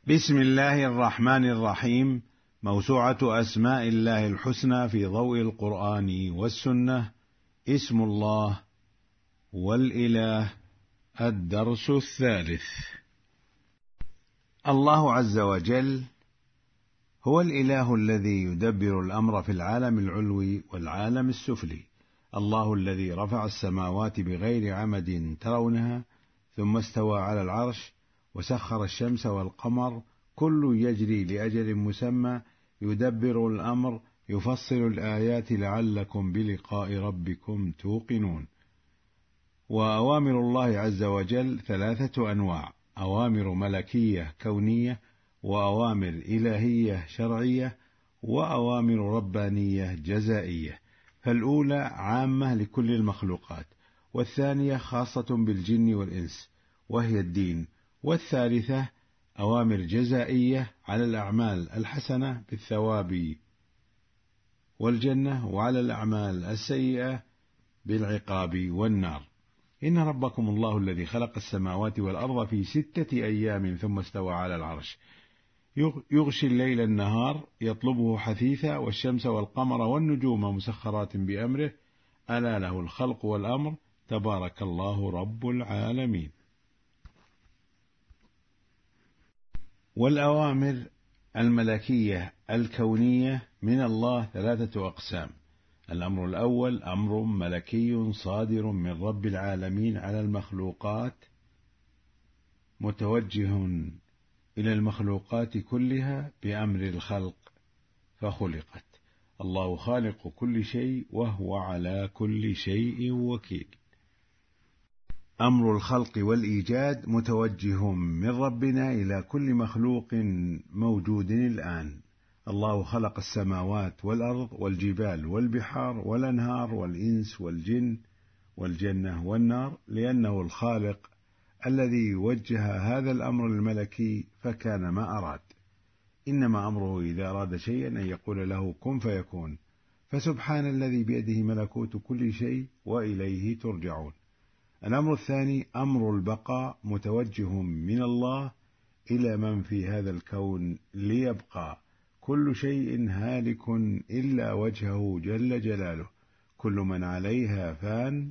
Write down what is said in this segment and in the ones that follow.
بسم الله الرحمن الرحيم. موسوعة أسماء الله الحسنى في ضوء القرآن والسنة. اسم الله والإله. الدرس الثالث. الله عز وجل هو الإله الذي يدبر الأمر في العالم العلوي والعالم السفلي. الله الذي رفع السماوات بغير عمد ترونها ثم استوى على العرش وسخر الشمس والقمر كل يجري لأجل مسمى يدبر الأمر يفصل الآيات لعلكم بلقاء ربكم توقنون. وأوامر الله عز وجل ثلاثة أنواع: أوامر ملكية كونية، وأوامر إلهية شرعية، وأوامر ربانية جزائية. فالأولى عامة لكل المخلوقات، والثانية خاصة بالجن والإنس وهي الدين، والثالثة أوامر جزائية على الأعمال الحسنة بالثواب والجنة، وعلى الأعمال السيئة بالعقاب والنار. إن ربكم الله الذي خلق السماوات والأرض في 6 أيام ثم استوى على العرش يغشي الليل النهار يطلبه حثيثا، والشمس والقمر والنجوم مسخرات بأمره، ألا له الخلق والأمر، تبارك الله رب العالمين. والأوامر الملكية الكونية من الله 3 أقسام: الأمر الأول أمر ملكي صادر من رب العالمين على المخلوقات، متوجه إلى المخلوقات كلها بأمر الخلق فخلقت. الله خالق كل شيء وهو على كل شيء وكيل. أمر الخلق والإيجاد متوجه من ربنا إلى كل مخلوق موجود الآن. الله خلق السماوات والأرض والجبال والبحار والأنهار والإنس والجن والجنة والنار، لأنه الخالق الذي وجه هذا الأمر الملكي فكان ما أراد. إنما أمره إذا أراد شيئا أن يقول له كن فيكون، فسبحان الذي بيده ملكوت كل شيء وإليه ترجعون. الأمر الثاني أمر البقاء متوجه من الله إلى من في هذا الكون ليبقى. كل شيء هالك إلا وجهه جل جلاله، كل من عليها فان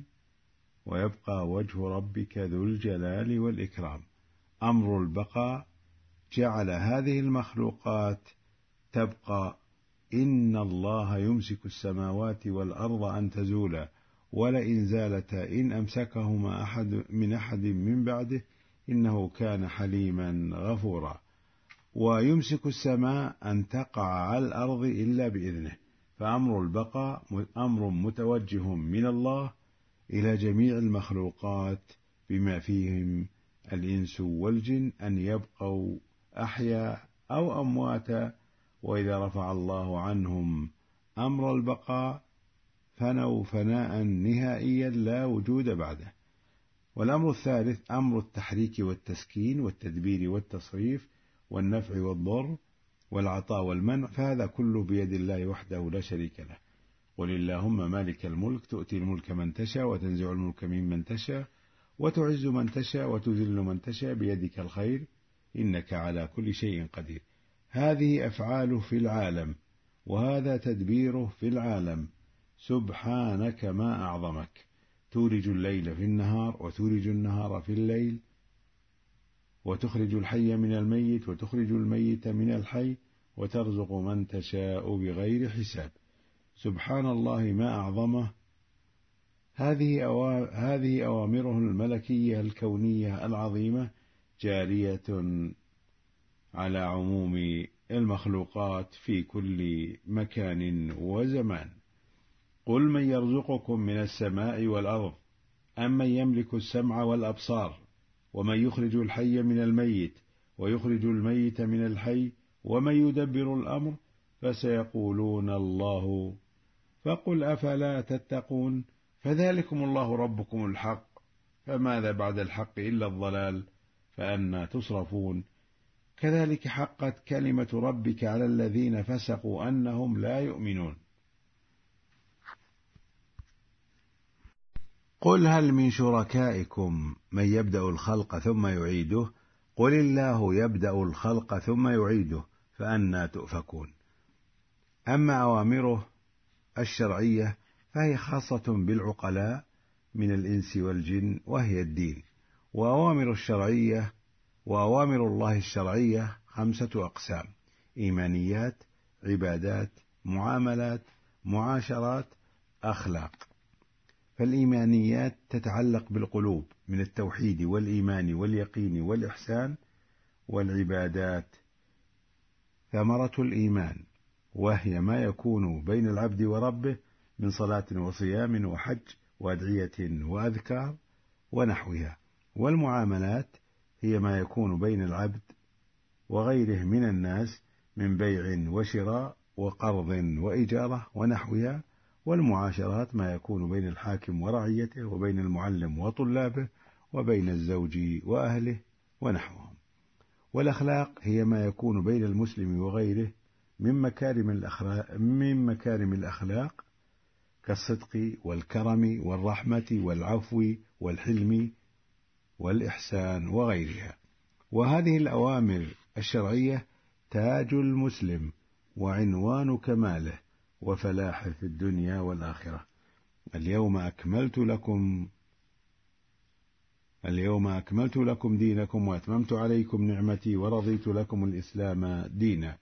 ويبقى وجه ربك ذو الجلال والإكرام. أمر البقاء جعل هذه المخلوقات تبقى. إن الله يمسك السماوات والأرض أن تزولا ولئن زالتا إن أمسكهما أحد من بعده إنه كان حليما غفورا. ويمسك السماء أن تقع على الأرض إلا بإذنه. فأمر البقاء أمر متوجه من الله إلى جميع المخلوقات بما فيهم الإنس والجن أن يبقوا أحياء أو أمواتا، وإذا رفع الله عنهم أمر البقاء فنوا فناء نهائيا لا وجود بعده. والأمر الثالث أمر التحريك والتسكين والتدبير والتصريف والنفع والضر والعطاء والمنع، فهذا كله بيد الله وحده لا شريك له. قل اللهم مالك الملك تؤتي الملك من تشاء وتنزع الملك ممن تشاء وتعز من تشاء وتذل من تشاء بيدك الخير إنك على كل شيء قدير. هذه أفعاله في العالم وهذا تدبيره في العالم. سبحانك ما أعظمك، تولج الليل في النهار وتولج النهار في الليل، وتخرج الحي من الميت وتخرج الميت من الحي، وترزق من تشاء بغير حساب. سبحان الله ما أعظمه. هذه أوامره الملكية الكونية العظيمة جارية على عموم المخلوقات في كل مكان وزمان. قل من يرزقكم من السماء والأرض أم من يملك السمع والأبصار ومن يخرج الحي من الميت ويخرج الميت من الحي ومن يدبر الأمر فسيقولون الله، فقل أفلا تتقون. فذلكم الله ربكم الحق، فماذا بعد الحق إلا الضلال، فأنى تصرفون. كذلك حقت كلمة ربك على الذين فسقوا أنهم لا يؤمنون. قل هل من شركائكم من يبدأ الخلق ثم يعيده، قل الله يبدأ الخلق ثم يعيده فأنى تؤفكون. أما أوامره الشرعية فهي خاصة بالعقلاء من الإنس والجن وهي الدين. وأوامر الله الشرعية 5 أقسام: إيمانيات، عبادات، معاملات، معاشرات، أخلاق. فالإيمانيات تتعلق بالقلوب من التوحيد والإيمان واليقين والإحسان. والعبادات ثمرة الإيمان، وهي ما يكون بين العبد وربه من صلاة وصيام وحج وأدعية وأذكار ونحوها. والمعاملات هي ما يكون بين العبد وغيره من الناس من بيع وشراء وقرض وإجارة ونحوها. والمعاشرات ما يكون بين الحاكم ورعيته وبين المعلم وطلابه وبين الزوج وأهله ونحوهم. والأخلاق هي ما يكون بين المسلم وغيره من مكارم الأخلاق كالصدق والكرم والرحمة والعفو والحلم والإحسان وغيرها. وهذه الأوامر الشرعية تاج المسلم وعنوان كماله وفلاحه في الدنيا والآخرة. اليوم أكملت لكم دينكم وأتممت عليكم نعمتي ورضيت لكم الإسلام دينا.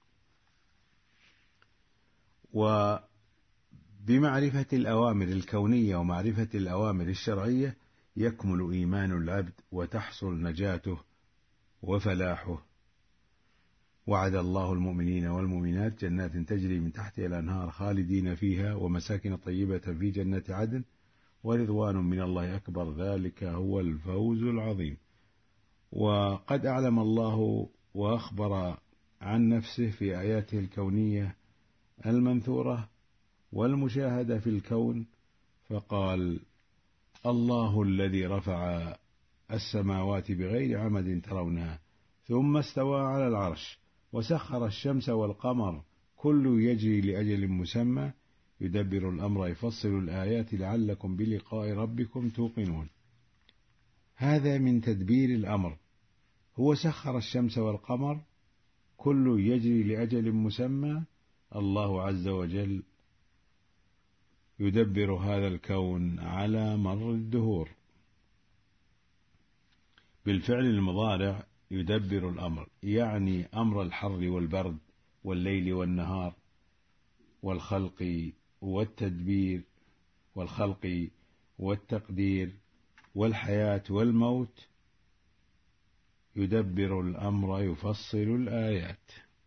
وبمعرفة الأوامر الكونية ومعرفة الأوامر الشرعية يكمل إيمان العبد وتحصل نجاته وفلاحه. وعد الله المؤمنين والمؤمنات جنات تجري من تحتها الأنهار خالدين فيها ومساكن طيبة في جنات عدن ورضوان من الله أكبر ذلك هو الفوز العظيم. وقد أعلم الله وأخبر عن نفسه في آياته الكونية المنثورة والمشاهدة في الكون فقال: الله الذي رفع السماوات بغير عمد ترونها ثم استوى على العرش وسخر الشمس والقمر كل يجري لأجل مسمى يدبر الأمر يفصل الآيات لعلكم بلقاء ربكم توقنون. هذا من تدبير الأمر، هو سخر الشمس والقمر كل يجري لأجل مسمى. الله عز وجل يدبر هذا الكون على مر الدهور. بالفعل المضارع يدبر الأمر، يعني أمر الحر والبرد والليل والنهار والخلق والتقدير والحياة والموت. يدبر الأمر يفصل الآيات.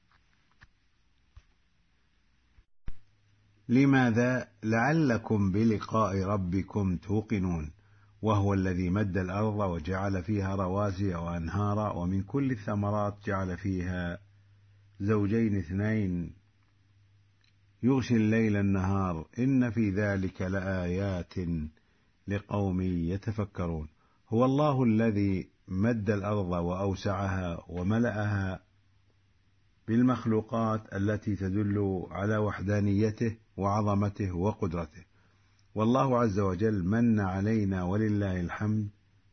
لماذا؟ لعلكم بلقاء ربكم توقنون. وهو الذي مد الأرض وجعل فيها رواسي وأنهارا ومن كل الثمرات جعل فيها زوجين اثنين يغشي الليل النهار إن في ذلك لآيات لقوم يتفكرون. هو الله الذي مد الأرض وأوسعها وملأها بالمخلوقات التي تدل على وحدانيته وعظمته وقدرته. والله عز وجل من علينا ولله الحمد،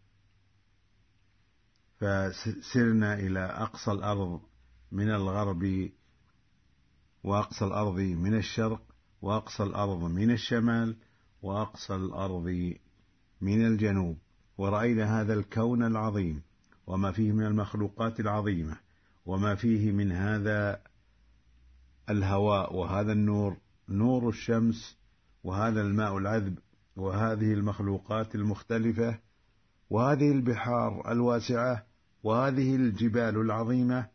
فسرنا إلى أقصى الأرض من الغرب وأقصى الأرض من الشرق وأقصى الأرض من الشمال وأقصى الأرض من الجنوب، ورأينا هذا الكون العظيم وما فيه من المخلوقات العظيمة وما فيه من هذا الهواء وهذا النور، نور الشمس، وهذا الماء العذب، وهذه المخلوقات المختلفة، وهذه البحار الواسعة، وهذه الجبال العظيمة،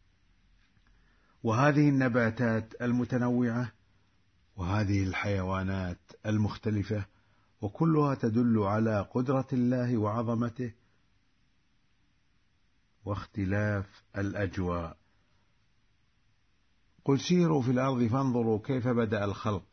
وهذه النباتات المتنوعة، وهذه الحيوانات المختلفة، وكلها تدل على قدرة الله وعظمته واختلاف الأجواء. قل سيروا في الأرض فانظروا كيف بدأ الخلق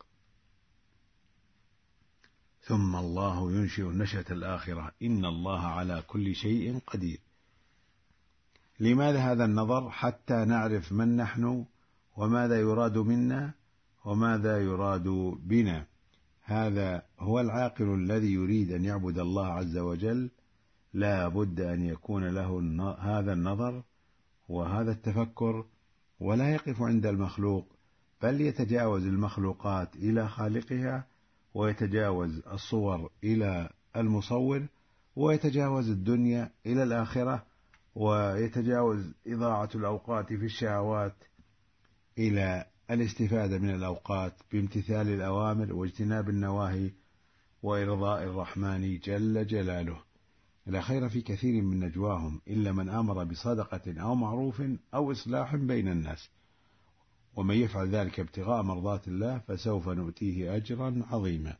ثم الله ينشئ النشأة الآخرة إن الله على كل شيء قدير. لماذا هذا النظر؟ حتى نعرف من نحن وماذا يراد منا وماذا يراد بنا. هذا هو العاقل الذي يريد أن يعبد الله عز وجل لا بد أن يكون له هذا النظر وهذا التفكر، ولا يقف عند المخلوق، بل يتجاوز المخلوقات إلى خالقها، ويتجاوز الصور إلى المصور، ويتجاوز الدنيا إلى الآخرة، ويتجاوز إضاعة الأوقات في الشهوات إلى الاستفادة من الأوقات بامتثال الأوامر واجتناب النواهي وإرضاء الرحمن جل جلاله. لا خير في كثير من نجواهم إلا من أمر بصدقة أو معروف أو إصلاح بين الناس، ومن يفعل ذلك ابتغاء مرضات الله فسوف نؤتيه أجرا عظيما.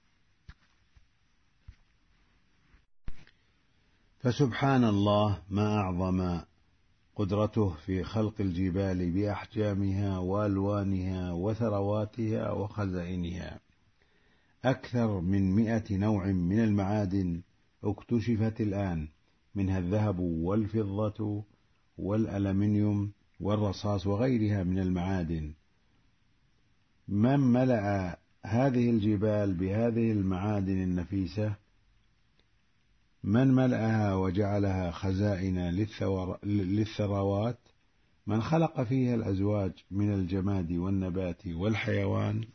فسبحان الله ما أعظم قدرته في خلق الجبال بأحجامها وألوانها وثرواتها وخزائنها. أكثر من 100 نوع من المعادن اكتشفت الآن، منها الذهب والفضة والألمنيوم والرصاص وغيرها من المعادن. من ملأ هذه الجبال بهذه المعادن النفيسة، من ملأها وجعلها خزائن للثروات، من خلق فيها الأزواج من الجماد والنبات والحيوان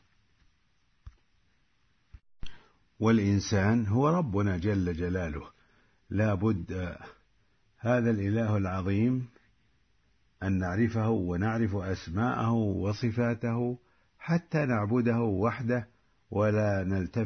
والإنسان، هو ربنا جل جلاله. لا بد هذا الإله العظيم أن نعرفه ونعرف أسماءه وصفاته حتى نعبده وحده، ولا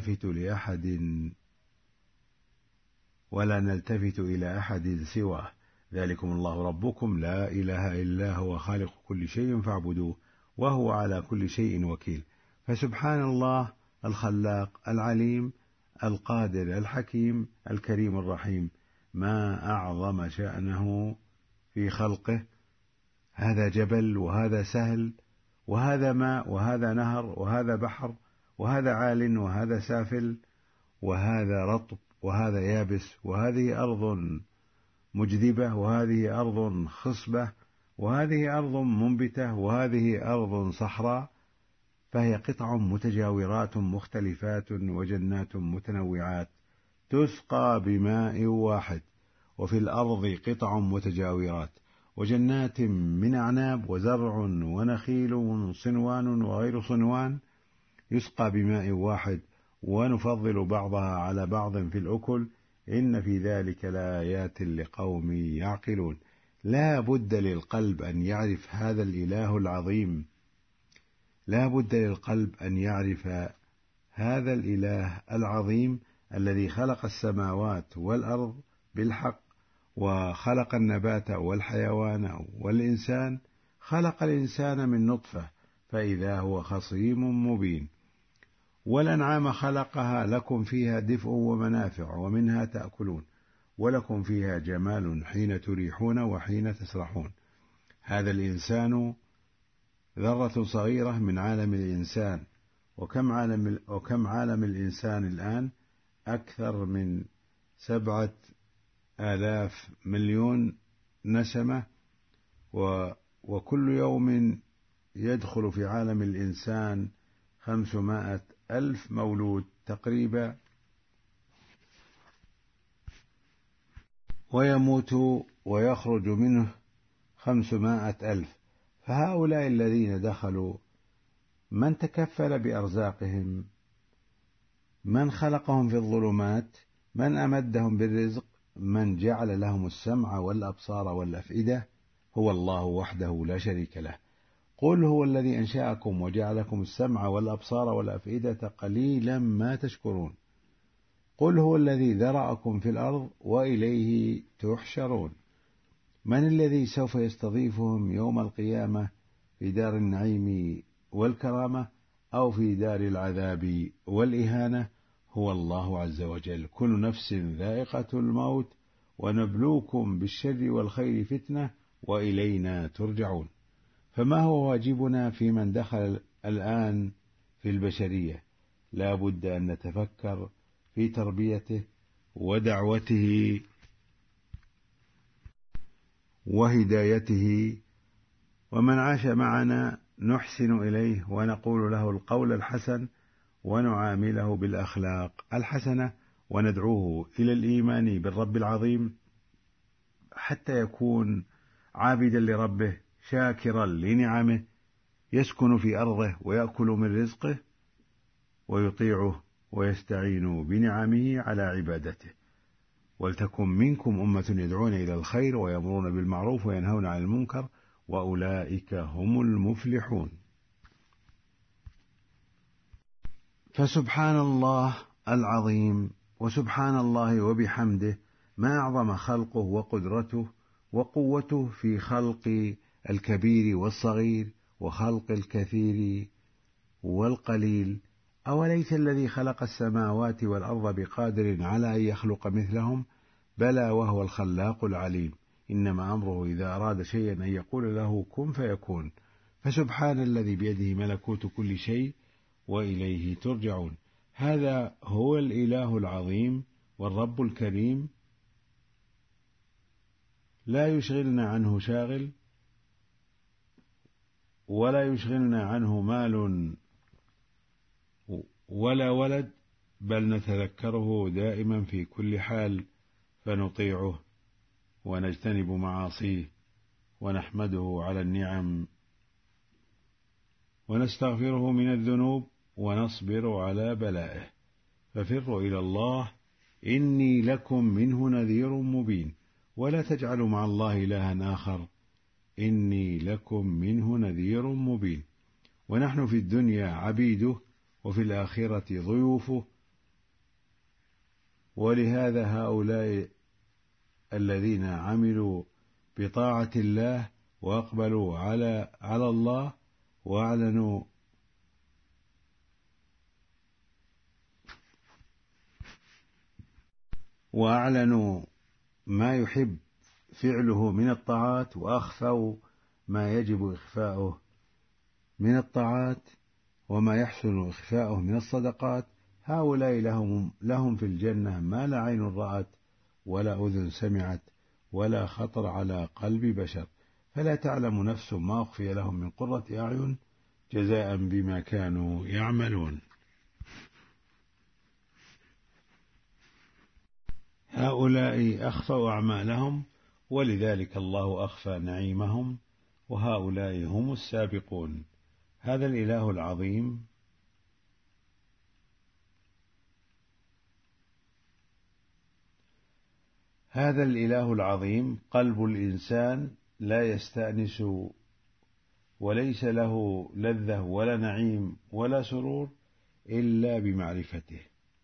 نلتفت إلى أحد سواه. ذلكم الله ربكم لا إله إلا هو خالق كل شيء فاعبدوه وهو على كل شيء وكيل. فسبحان الله الخلاق العليم القادر الحكيم الكريم الرحيم، ما أعظم شأنه في خلقه. هذا جبل وهذا سهل وهذا ماء وهذا نهر وهذا بحر وهذا عال وهذا سافل وهذا رطب وهذا يابس، وهذه أرض مجذبة وهذه أرض خصبة وهذه أرض منبتة وهذه أرض صحراء، فهي قطع متجاورات مختلفات وجنات متنوعات تسقى بماء واحد. وفي الأرض قطع متجاورات وجنات من أعناب وزرع ونخيل صنوان وغير صنوان يسقى بماء واحد، ونفضل بعضها على بعض في الأكل، إن في ذلك لآيات لقوم يعقلون. لا بد للقلب أن يعرف هذا الإله العظيم، لا بد للقلب أن يعرف هذا الإله العظيم الذي خلق السماوات والأرض بالحق، وخلق النبات والحيوان والإنسان. خلق الإنسان من نطفة فإذا هو خصيم مبين، والأنعام خلقها لكم فيها دفء ومنافع ومنها تأكلون، ولكم فيها جمال حين تريحون وحين تسرحون. هذا الإنسان ذرة صغيرة من عالم الإنسان، وكم عالم الإنسان الآن؟ أكثر من 7,000 مليون نسمة، وكل يوم يدخل في عالم الإنسان 500,000 مولود تقريبا، ويموت ويخرج منه 500,000. فهؤلاء الذين دخلوا من تكفل بأرزاقهم؟ من خلقهم في الظلمات؟ من أمدهم بالرزق؟ من جعل لهم السمع والأبصار والأفئدة؟ هو الله وحده لا شريك له. قل هو الذي أنشأكم وجعلكم السمع والأبصار والأفئدة قليلا ما تشكرون. قل هو الذي ذرأكم في الأرض وإليه تحشرون. من الذي سوف يستضيفهم يوم القيامة في دار النعيم والكرامة أو في دار العذاب والإهانة؟ هو الله عز وجل. كل نفس ذائقة الموت ونبلوكم بالشر والخير فتنة وإلينا ترجعون. فما هو واجبنا في من دخل الآن في البشرية؟ لا بد أن نتفكر في تربيته ودعوته وهدايته، ومن عاش معنا نحسن إليه ونقول له القول الحسن ونعامله بالأخلاق الحسنة وندعوه إلى الإيمان بالرب العظيم حتى يكون عابدا لربه شاكرا لنعمه، يسكن في أرضه ويأكل من رزقه ويطيعه ويستعين بنعمه على عبادته. ولتكن منكم أمة يدعون إلى الخير ويأمرون بالمعروف وينهون عن المنكر وأولئك هم المفلحون. فسبحان الله العظيم وسبحان الله وبحمده، ما أعظم خلقه وقدرته وقوته في خلق الكبير والصغير وخلق الكثير والقليل. أوليس الذي خلق السماوات والأرض بقادر على أن يخلق مثلهم؟ بلى وهو الخلاق العليم. إنما أمره إذا أراد شيئا أن يقول له كن فيكون. فسبحان الذي بيده ملكوت كل شيء وإليه ترجعون. هذا هو الإله العظيم والرب الكريم، لا يشغلنا عنه شاغل ولا يشغلنا عنه مال ولا ولد، بل نتذكره دائما في كل حال فنطيعه ونجتنب معاصيه ونحمده على النعم ونستغفره من الذنوب ونصبر على بلائه. ففروا إلى الله إني لكم منه نذير مبين. ولا تجعلوا مع الله إلها آخر إني لكم منه نذير مبين. ونحن في الدنيا عبيده وفي الآخرة ضيوفه. ولهذا هؤلاء الذين عملوا بطاعة الله وأقبلوا على الله وأعلنوا ما يحب فعله من الطاعات، وأخفوا ما يجب إخفاؤه من الطاعات وما يحسن إخفاؤه من الصدقات، هؤلاء لهم في الجنة ما لا عين رأت ولا أذن سمعت ولا خطر على قلب بشر. فلا تعلم نفس ما أخفي لهم من قرة أعين جزاء بما كانوا يعملون. هؤلاء أخفوا أعمالهم ولذلك الله أخفى نعيمهم، وهؤلاء هم السابقون. هذا الإله العظيم قلب الإنسان لا يستأنس وليس له لذة ولا نعيم ولا سرور إلا بمعرفته.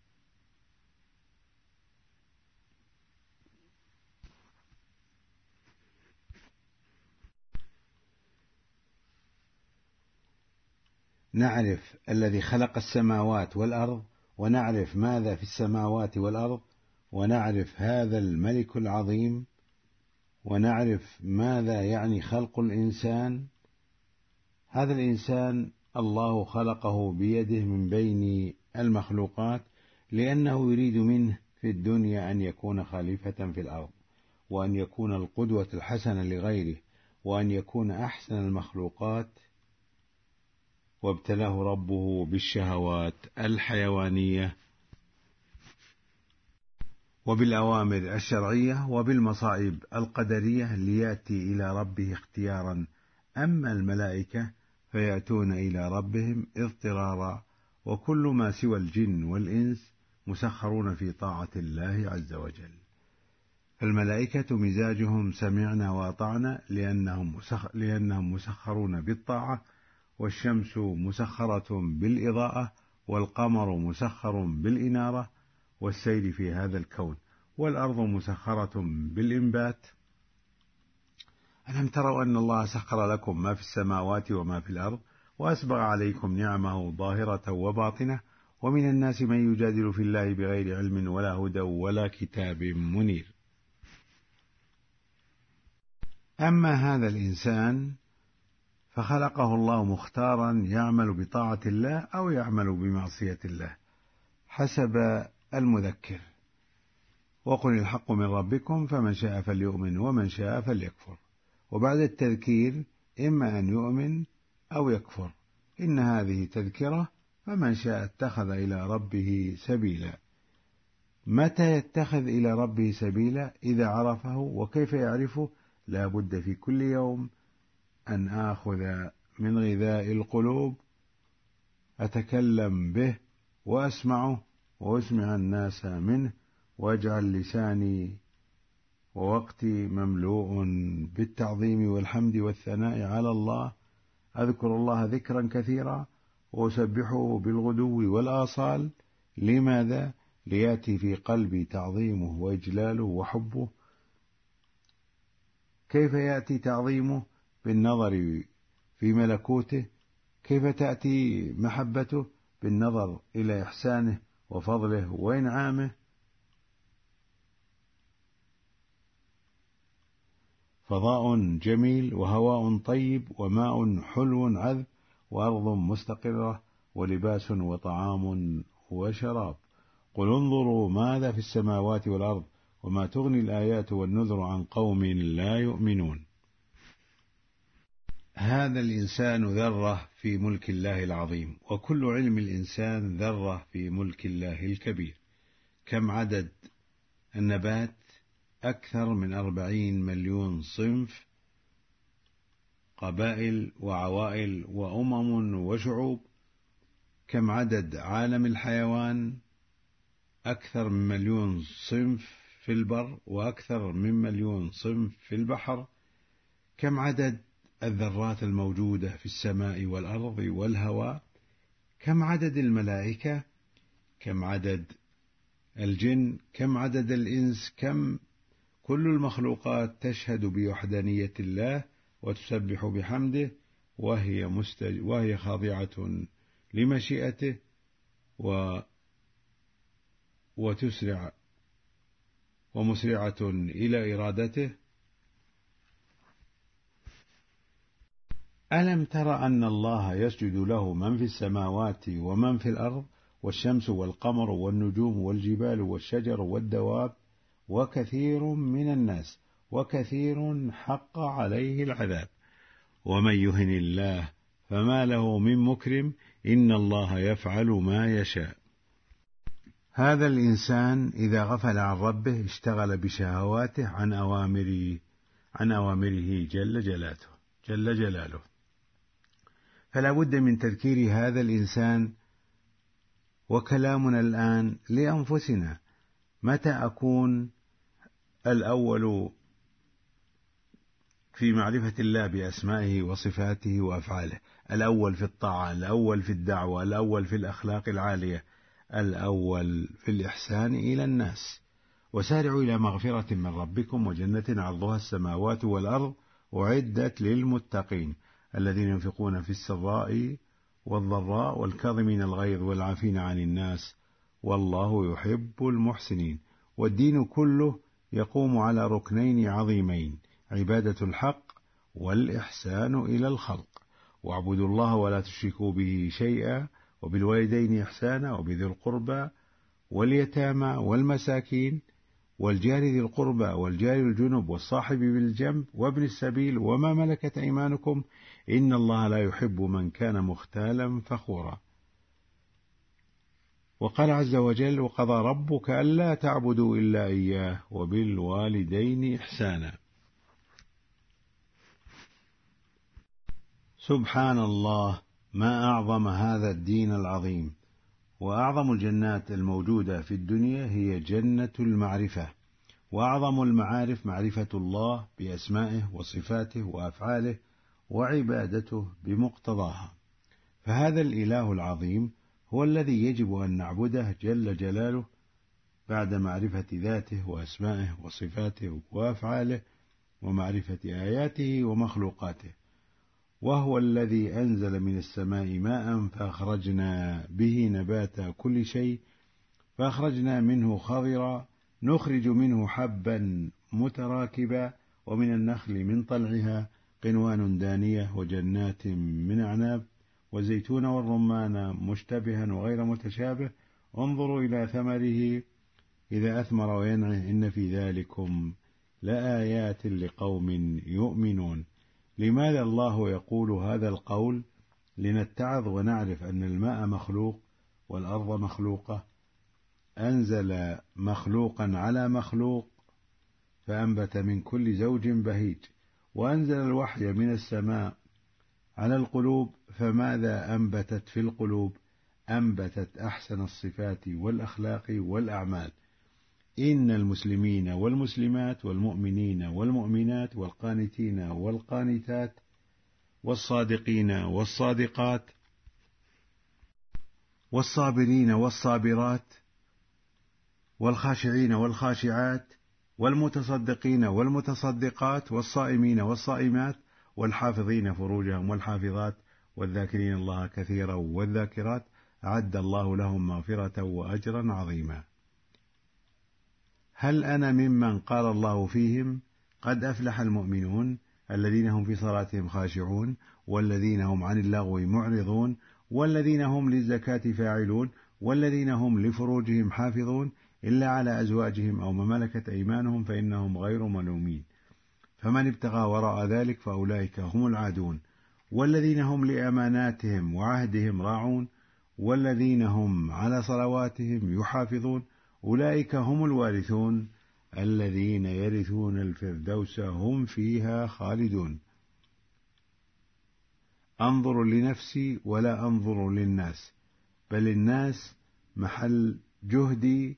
نعرف الذي خلق السماوات والأرض، ونعرف ماذا في السماوات والأرض، ونعرف هذا الملك العظيم، ونعرف ماذا يعني خلق الإنسان. هذا الإنسان الله خلقه بيده من بين المخلوقات، لأنه يريد منه في الدنيا أن يكون خليفة في الأرض، وأن يكون القدوة الحسنة لغيره، وأن يكون أحسن المخلوقات. وابتلاه ربه بالشهوات الحيوانية وبالأوامر الشرعية وبالمصائب القدرية ليأتي إلى ربه اختيارا. أما الملائكة فيأتون إلى ربهم اضطرارا، وكل ما سوى الجن والإنس مسخرون في طاعة الله عز وجل. فالملائكة مزاجهم سمعنا وأطعنا، لأنهم مسخرون بالطاعة، والشمس مسخرة بالإضاءة، والقمر مسخر بالإنارة والسير في هذا الكون، والأرض مسخرة بالإنبات. ألم تروا أن الله سخر لكم ما في السماوات وما في الأرض وأسبغ عليكم نعمه ظاهرة وباطنة، ومن الناس من يجادل في الله بغير علم ولا هدى ولا كتاب منير. أما هذا الإنسان فخلقه الله مختارا يعمل بطاعة الله أو يعمل بمعصية الله حسب المذكر. وقل الحق من ربكم فمن شاء فليؤمن ومن شاء فليكفر. وبعد التذكير إما أن يؤمن أو يكفر. إن هذه تذكرة، فمن شاء اتخذ إلى ربه سبيلا. متى يتخذ إلى ربه سبيلا؟ إذا عرفه. وكيف يعرفه؟ لا بد في كل يوم أن آخذ من غذاء القلوب أتكلم به وأسمعه وأسمع الناس منه، وأجعل لساني ووقتي مملوء بالتعظيم والحمد والثناء على الله. أذكر الله ذكرا كثيرا وأسبحه بالغدو والآصال. لماذا؟ ليأتي في قلبي تعظيمه وإجلاله وحبه. كيف يأتي تعظيمه؟ بالنظر في ملكوته. كيف تأتي محبته؟ بالنظر إلى إحسانه وفضله وإنعامه. فضاء جميل وهواء طيب وماء حلو عذب وأرض مستقرة ولباس وطعام وشراب. قل انظروا ماذا في السماوات والأرض وما تغني الآيات والنذر عن قوم لا يؤمنون. هذا الإنسان ذرة في ملك الله العظيم، وكل علم الإنسان ذرة في ملك الله الكبير. كم عدد النبات؟ أكثر من 40 مليون صنف، قبائل وعوائل وأمم وشعوب. كم عدد عالم الحيوان؟ أكثر من 1,000,000 صنف في البر وأكثر من 1,000,000 صنف في البحر. كم عدد الذرات الموجودة في السماء والأرض والهواء؟ كم عدد الملائكة؟ كم عدد الجن؟ كم عدد الإنس؟ كم كل المخلوقات تشهد بوحدانية الله وتسبح بحمده، وهي خاضعة لمشيئته وتسرع ومسرعة إلى إرادته. ألم تر أن الله يسجد له من في السماوات ومن في الأرض، والشمس والقمر والنجوم والجبال والشجر والدواب وكثير من الناس، وكثير حق عليه العذاب. ومن يهن الله فما له من مكرم، إن الله يفعل ما يشاء. هذا الإنسان إذا غفل عن ربه اشتغل بشهواته عن أوامره جل جلاله. فلا بد من تذكير هذا الإنسان. وكلامنا الآن لأنفسنا: متى أكون الأول في معرفة الله بأسمائه وصفاته وأفعاله؟ الأول في الطاعة، الأول في الدعوة، الأول في الأخلاق العالية، الأول في الإحسان إلى الناس. وسارعوا إلى مغفرة من ربكم وجنة عرضها السماوات والأرض أعدت للمتقين الذين ينفقون في السراء والضراء والكاظمين الغيظ والعافين عن الناس والله يحب المحسنين. والدين كله يقوم على ركنين عظيمين: عبادة الحق والإحسان إلى الخلق. واعبدوا الله ولا تشركوا به شيئا، وبالوالدين إحسانا، وبذي القربى واليتامى والمساكين والجار ذي القربى والجار الجنب والصاحب بالجنب وابن السبيل وما ملكت أيمانكم، إن الله لا يحب من كان مختالا فخورا. وقال عز وجل: وقضى ربك ألا تعبدوا إلا إياه وبالوالدين إحسانا. سبحان الله، ما أعظم هذا الدين العظيم. وأعظم الجنات الموجودة في الدنيا هي جنة المعرفة، وأعظم المعارف معرفة الله بأسمائه وصفاته وأفعاله وعبادته بمقتضاها. فهذا الإله العظيم هو الذي يجب أن نعبده جل جلاله بعد معرفة ذاته وأسمائه وصفاته وأفعاله ومعرفة آياته ومخلوقاته. وهو الذي أنزل من السماء ماء فأخرجنا به نبات كل شيء، فأخرجنا منه خضرا نخرج منه حبا متراكبا، ومن النخل من طلعها قنوان دانية، وجنات من أعناب، وزيتون والرمان مشتبها وغير متشابه، انظروا إلى ثمره إذا أثمر وينعه، إن في ذلكم لآيات لقوم يؤمنون. لماذا الله يقول هذا القول؟ لنتعظ ونعرف أن الماء مخلوق والأرض مخلوقة. أنزل مخلوقا على مخلوق فأنبت من كل زوج بهيج، وأنزل الوحي من السماء على القلوب، فماذا أنبتت في القلوب؟ أنبتت أحسن الصفات والأخلاق والأعمال. إن المسلمين والمسلمات والمؤمنين والمؤمنات والقانتين والقانتات والصادقين والصادقات والصابرين والصابرات والخاشعين والخاشعات والمتصدقين والمتصدقات والصائمين والصائمات والحافظين فروجهم والحافظات والذاكرين الله كثيرا والذاكرات أعد الله لهم مغفرة وأجرا عظيما. هل أنا ممن قال الله فيهم قد أفلح المؤمنون الذين هم في صلاتهم خاشعون والذين هم عن اللغو معرضون والذين هم للزكاة فاعلون والذين هم لفروجهم حافظون إلا على أزواجهم أو ما ملكت أيمانهم فإنهم غير ملومين، فمن ابتغى وراء ذلك فأولئك هم العادون، والذين هم لأماناتهم وعهدهم راعون والذين هم على صلواتهم يحافظون أولئك هم الوارثون الذين يرثون الفردوس هم فيها خالدون. أنظر لنفسي ولا أنظر للناس، بل الناس محل جهدي.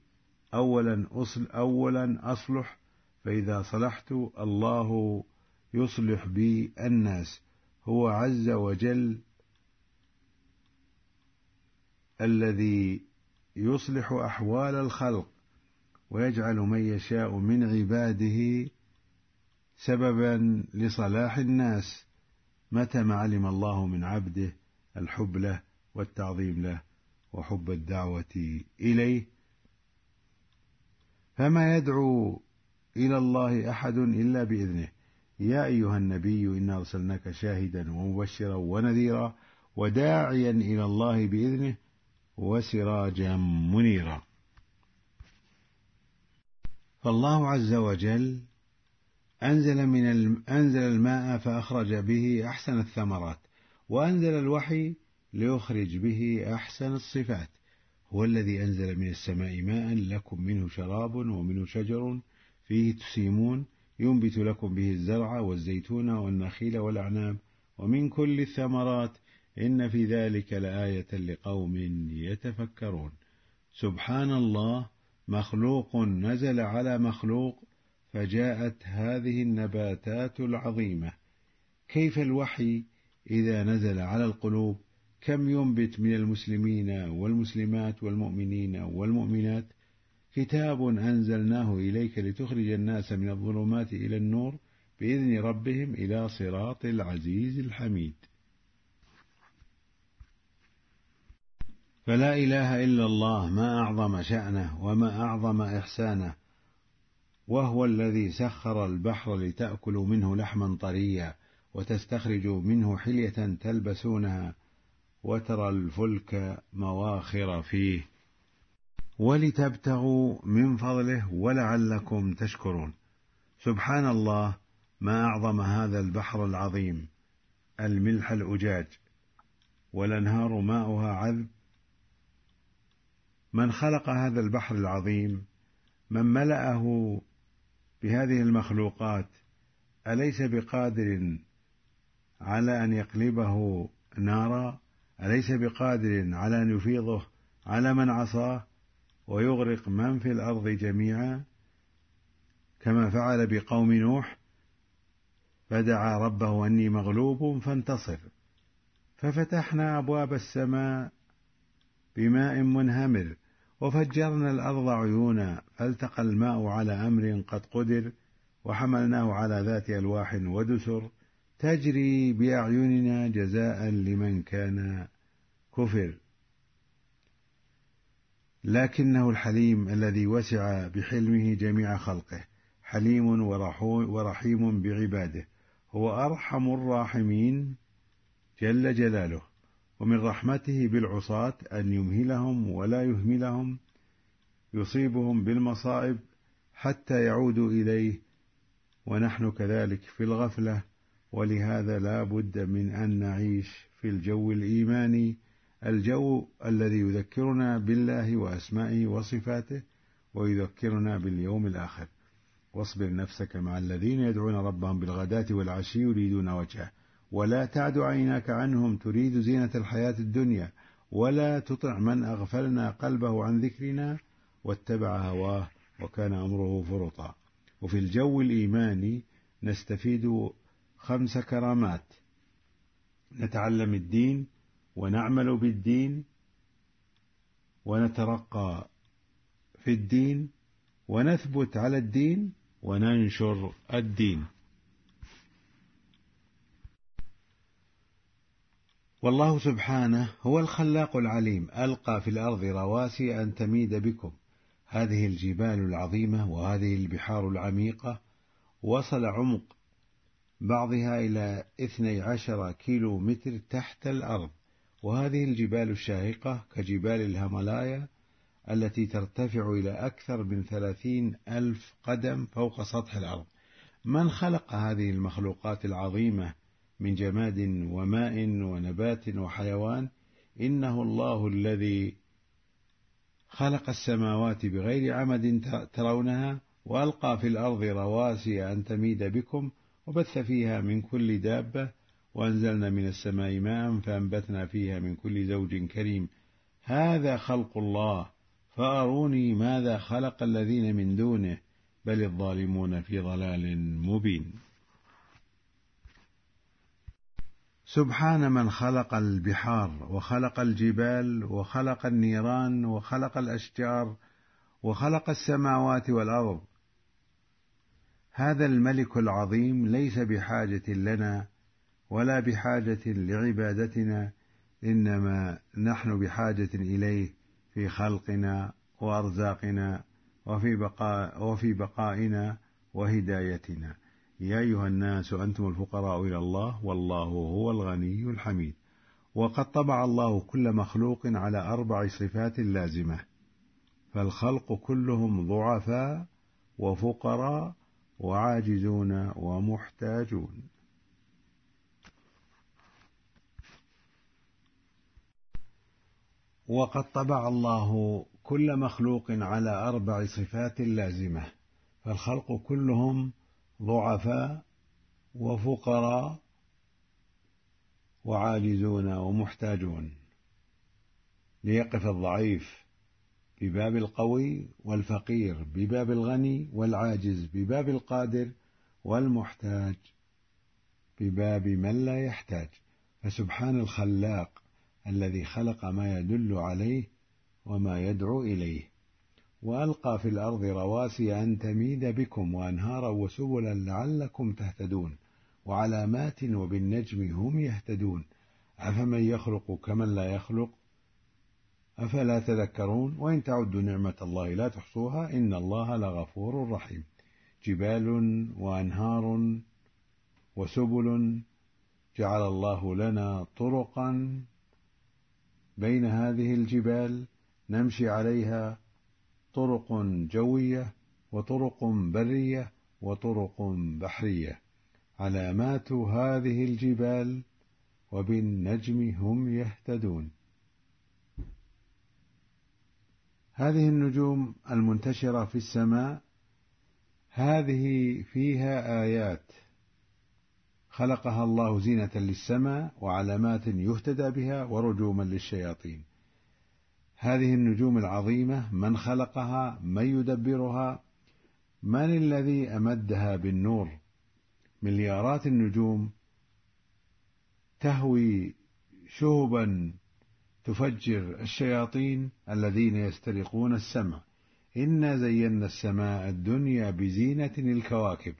أولا أصلح، فإذا صلحت الله يصلح بي الناس. هو عز وجل الذي يصلح أحوال الخلق ويجعل من يشاء من عباده سببا لصلاح الناس متى ما علم الله من عبده الحب له والتعظيم له وحب الدعوة إليه، فما يدعو إلى الله أحد إلا بإذنه. يا أيها النبي إنا أرسلناك شاهدا ومبشرا ونذيرا وداعيا إلى الله بإذنه وسراجا منيرا. فالله عز وجل أنزل الماء فأخرج به أحسن الثمرات، وأنزل الوحي ليخرج به أحسن الصفات. هو الذي أنزل من السماء ماء لكم منه شراب ومنه شجر فيه تسيمون ينبت لكم به الزرع والزيتون والنخيل والأعناب ومن كل الثمرات إن في ذلك لآية لقوم يتفكرون. سبحان الله، مخلوق نزل على مخلوق فجاءت هذه النباتات العظيمة. كيف الوحي إذا نزل على القلوب كم ينبت من المسلمين والمسلمات والمؤمنين والمؤمنات. كتاب أنزلناه إليك لتخرج الناس من الظلمات إلى النور بإذن ربهم إلى صراط العزيز الحميد. فلا إله إلا الله، ما أعظم شأنه وما أعظم إحسانه. وهو الذي سخر البحر لتأكلوا منه لحما طريا وتستخرجوا منه حلية تلبسونها وترى الفلك مواخر فيه ولتبتغوا من فضله ولعلكم تشكرون. سبحان الله، ما أعظم هذا البحر العظيم، الملح الأجاج والأنهار ماؤها عذب. من خلق هذا البحر العظيم، من ملأه بهذه المخلوقات، أليس بقادر على أن يقلبه نارا؟ أليس بقادر على أن يفيضه على من عصاه ويغرق من في الأرض جميعا كما فعل بقوم نوح؟ فدعا ربه أني مغلوب فانتصر، ففتحنا أبواب السماء بماء منهمر وفجرنا الأرض عيونا فالتقى الماء على أمر قد قدر وحملناه على ذات ألواح ودسر تجري بأعيننا جزاء لمن كان كفر. لكنه الحليم الذي وسع بحلمه جميع خلقه، حليم ورحيم بعباده، هو أرحم الراحمين جل جلاله. ومن رحمته بالعصاة أن يمهلهم ولا يهملهم، يصيبهم بالمصائب حتى يعودوا إليه، ونحن كذلك في الغفلة. ولهذا لا بد من أن نعيش في الجو الإيماني الجو الذي يذكرنا بالله وأسمائه وصفاته ويذكرنا باليوم الآخر. واصبر نفسك مع الذين يدعون ربهم بالغداة والعشي يريدون وجهه ولا تعد عيناك عنهم تريد زينة الحياة الدنيا ولا تطع من أغفلنا قلبه عن ذكرنا واتبع هواه وكان أمره فرطا. وفي الجو الإيماني نستفيد 5 كرامات: نتعلم الدين ونعمل بالدين ونترقى في الدين ونثبت على الدين وننشر الدين. والله سبحانه هو الخلاق العليم، ألقى في الأرض رواسي أن تميد بكم. هذه الجبال العظيمة وهذه البحار العميقة وصل عمق بعضها إلى 12 كيلو متر تحت الأرض. وهذه الجبال الشاهقة كجبال الهيمالايا التي ترتفع إلى أكثر من 30,000 قدم فوق سطح الأرض. من خلق هذه المخلوقات العظيمة من جماد وماء ونبات وحيوان؟ إنه الله الذي خلق السماوات بغير عمد ترونها وألقى في الأرض رواسي أن تميد بكم وبث فيها من كل دابة وأنزلنا من السماء ماء فأنبتنا فيها من كل زوج كريم. هذا خلق الله فأروني ماذا خلق الذين من دونه بل الظالمون في ضلال مبين. سبحان من خلق البحار وخلق الجبال وخلق النيران وخلق الأشجار وخلق السماوات والأرض. هذا الملك العظيم ليس بحاجة لنا ولا بحاجة لعبادتنا، إنما نحن بحاجة إليه في خلقنا وأرزاقنا وفي بقائنا وهدايتنا. يا أيها الناس أنتم الفقراء إلى الله والله هو الغني الحميد. وقد طبع الله كل مخلوق على 4 صفات لازمة، فالخلق كلهم ضعفاء وفقراء وعاجزون ومحتاجون. وقد طبع الله كل مخلوق على 4 صفات لازمة، فالخلق كلهم ضعفاء وفقراء وعاجزون ومحتاجون، ليقف الضعيف بباب القوي والفقير بباب الغني والعاجز بباب القادر والمحتاج بباب من لا يحتاج. فسبحان الخلاق الذي خلق ما يدل عليه وما يدعو إليه، وألقى في الأرض رواسي أن تميد بكم وأنهارا وسبلا لعلكم تهتدون وعلامات وبالنجم هم يهتدون. أفمن يخلق كمن لا يخلق أفلا تذكرون وإن تعدوا نعمة الله لا تحصوها إن الله لغفور رحيم. جبال وأنهار وسبل جعل الله لنا طرقا بين هذه الجبال نمشي عليها، طرق جوية وطرق برية وطرق بحرية، علامات هذه الجبال وبالنجم هم يهتدون. هذه النجوم المنتشرة في السماء هذه فيها آيات خلقها الله زينة للسماء وعلامات يهتدى بها ورجوما للشياطين. هذه النجوم العظيمة من خلقها؟ من يدبرها؟ من الذي أمدها بالنور؟ مليارات النجوم تهوي شهبا تفجر الشياطين الذين يسترقون السمع. إنا زينا السماء الدنيا بزينة الكواكب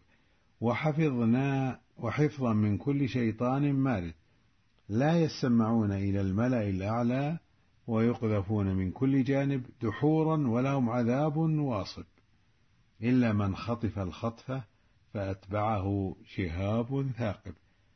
وحفظا من كل شيطان مارد. لا يسمعون إلى الملأ الأعلى ويقذفون من كل جانب دحورا ولهم عذاب واصب إلا من خطف الخطفة فأتبعه شهاب ثاقب.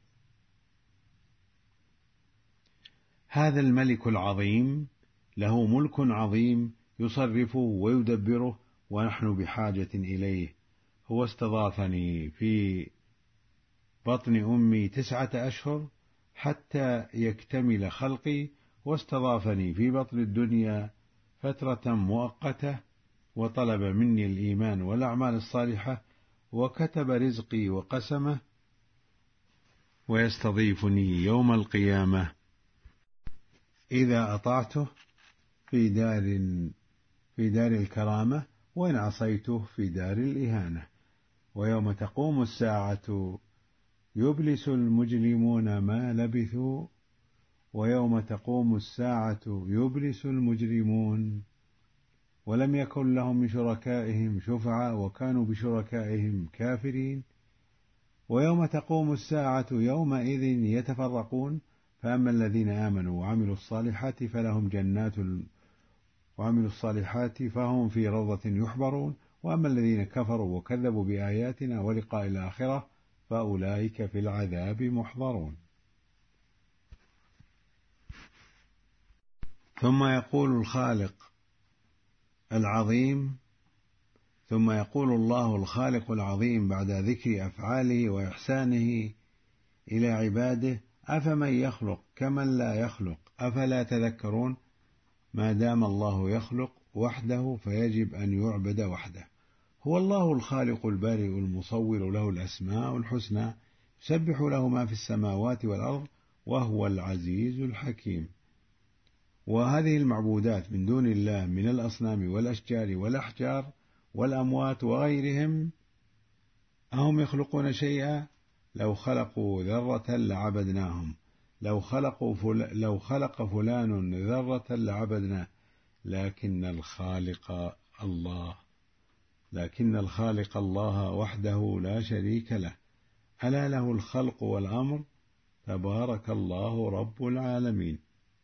هذا الملك العظيم له ملك عظيم يصرفه ويدبره ونحن بحاجة إليه. هو استضافني في بطن أمي 9 أشهر حتى يكتمل خلقي، واستضافني في بطن الدنيا فترة مؤقتة، وطلب مني الإيمان والأعمال الصالحة، وكتب رزقي وقسمه، ويستضيفني يوم القيامة إذا أطعته في دار الكرامة، وإن عصيته في دار الإهانة. ويوم تقوم الساعة يبلس المجرمون ما لبثوا، ويوم تقوم الساعة يبلس المجرمون ولم يكن لهم من شركائهم شفعاء وكانوا بشركائهم كافرين. ويوم تقوم الساعة يومئذ يتفرقون، فأما الذين آمنوا وعملوا الصالحات فلهم جنات وعملوا الصالحات فهم في روضة يحبرون، وأما الذين كفروا وكذبوا بآياتنا ولقاء الآخرة فأولئك في العذاب محضرون. ثم يقول الله الخالق العظيم بعد ذكر أفعاله وإحسانه إلى عباده: أفمن يخلق كمن لا يخلق أفلا تذكرون. ما دام الله يخلق وحده فيجب أن يعبد وحده. هو الله الخالق البارئ المصور، له الأسماء الحسنى، يسبح له ما في السماوات والأرض، وهو العزيز الحكيم. وهذه المعبودات من دون الله من الأصنام والأشجار والأحجار والأموات وغيرهم، أهم يخلقون شيئا؟ لو خلقوا ذرة لعبدناهم، لو خلق فلان ذرة لعبدناه، لكن الخالق الله وحده لا شريك له، ألا له الخلق والأمر، تبارك الله رب العالمين.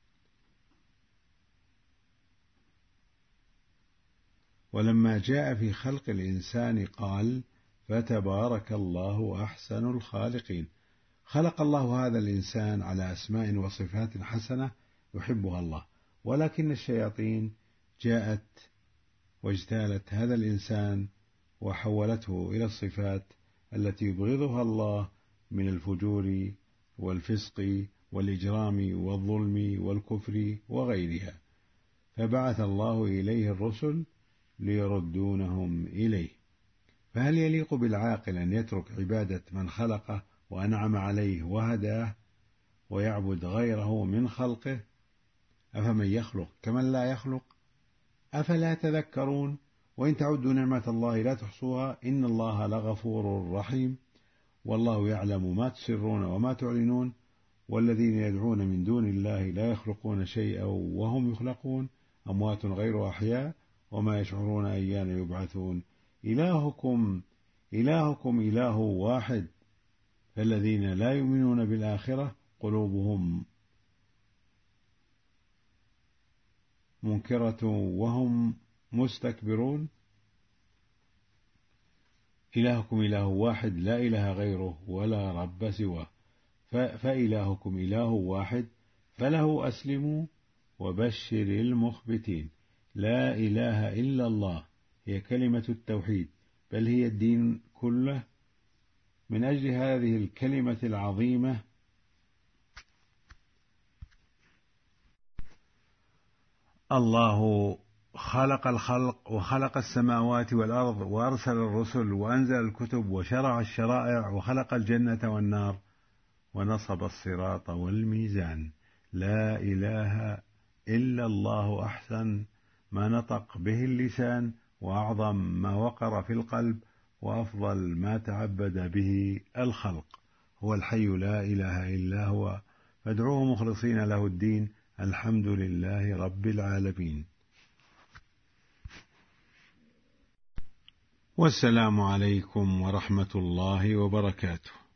ولما جاء في خلق الإنسان قال: فتبارك الله أحسن الخالقين. خلق الله هذا الإنسان على أسماء وصفات حسنة يحبها الله، ولكن الشياطين جاءت واجتالت هذا الإنسان وحولته إلى الصفات التي يبغضها الله من الفجور والفسق والإجرام والظلم والكفر وغيرها، فبعث الله إليه الرسل ليردونهم إليه. فهل يليق بالعاقل أن يترك عبادة من خلقه وأنعم عليه وهداه ويعبد غيره من خلقه؟ أفمن يخلق كمن لا يخلق أفلا تذكرون. وإن تعدوا نعمة الله لا تحصوها، إن الله لغفور رحيم. والله يعلم ما تسرون وما تعلنون، والذين يدعون من دون الله لا يخلقون شيئا وهم يخلقون، أموات غير أحياء وما يشعرون أيان يبعثون. إلهكم إله واحد، فالذين لا يؤمنون بالآخرة قلوبهم منكرة وهم مستكبرون. إلهكم إله واحد لا إله غيره ولا رب سواه، فإلهكم إله واحد فله أسلموا وبشر المخبتين. لا إله إلا الله هي كلمة التوحيد، بل هي الدين كله. من أجل هذه الكلمة العظيمة الله خلق الخلق وخلق السماوات والأرض وأرسل الرسل وأنزل الكتب وشرع الشرائع وخلق الجنة والنار ونصب الصراط والميزان. لا إله إلا الله أحسن ما نطق به اللسان، وأعظم ما وقر في القلب، وأفضل ما تعبد به الخلق. هو الحي لا إله إلا هو، فادعوه مخلصين له الدين. الحمد لله رب العالمين. والسلام عليكم ورحمة الله وبركاته.